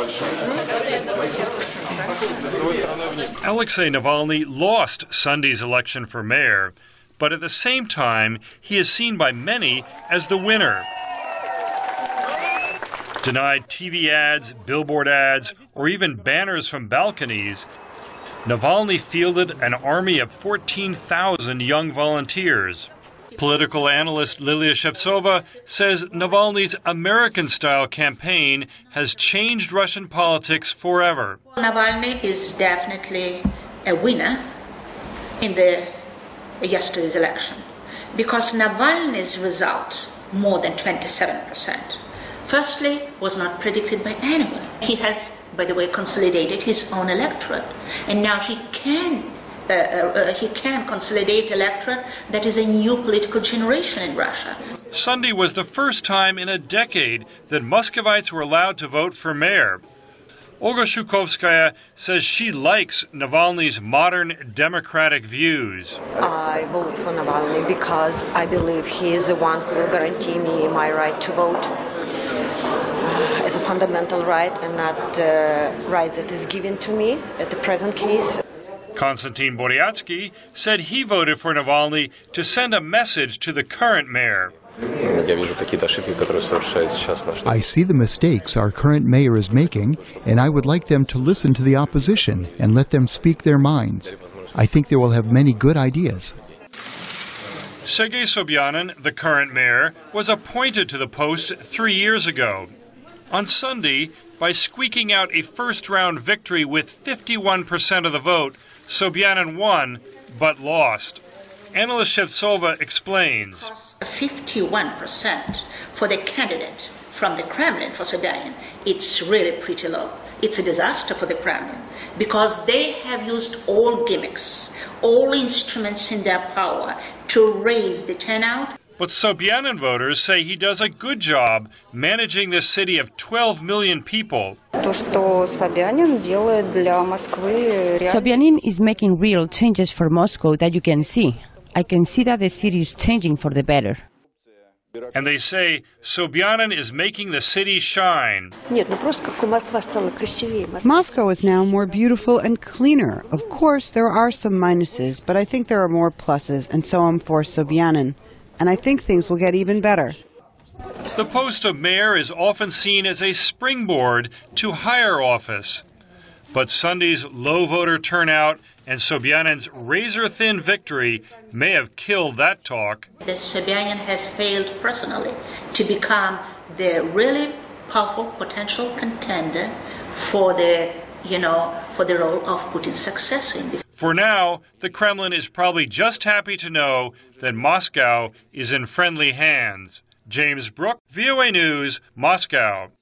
Alexei Navalny lost Sunday's election for mayor, but at the same time, he is seen by many as the winner. Denied TV ads, billboard ads, or even banners from balconies, Navalny fielded an army of 14,000 young volunteers. Political analyst Lilia Shevtsova says Navalny's American-style campaign has changed Russian politics forever. Navalny is definitely a winner in yesterday's election because Navalny's result, more than 27%, firstly, was not predicted by anyone. He has, by the way, consolidated his own electorate, and now he can consolidate electorate that is a new political generation in Russia. Sunday was the first time in a decade that Muscovites were allowed to vote for mayor. Olga Shukovskaya says she likes Navalny's modern democratic views. I vote for Navalny because I believe he is the one who will guarantee me my right to vote as a fundamental right and not a right that is given to me at the present case. Konstantin Boryatsky said he voted for Navalny to send a message to the current mayor. I see the mistakes our current mayor is making, and I would like them to listen to the opposition and let them speak their minds. I think they will have many good ideas. Sergei Sobyanin, the current mayor, was appointed to the post 3 years ago. On Sunday, by squeaking out a first-round victory with 51% of the vote, Sobyanin won, but lost. Analyst Shevtsova explains. 51% for the candidate from the Kremlin for Sobyanin, it's really pretty low. It's a disaster for the Kremlin because they have used all gimmicks, all instruments in their power to raise the turnout. But Sobyanin voters say he does a good job managing this city of 12 million people. Sobyanin is making real changes for Moscow that you can see. I can see that the city is changing for the better. And they say Sobyanin is making the city shine. Moscow is now more beautiful and cleaner. Of course, there are some minuses, but I think there are more pluses, and so I'm for Sobyanin. And I think things will get even better. The post of mayor is often seen as a springboard to higher office. But Sunday's low voter turnout and Sobyanin's razor-thin victory may have killed that talk. Sobyanin has failed personally to become the really powerful potential contender for the role of Putin's successor. For now, the Kremlin is probably just happy to know that Moscow is in friendly hands. James Brooke, VOA News, Moscow.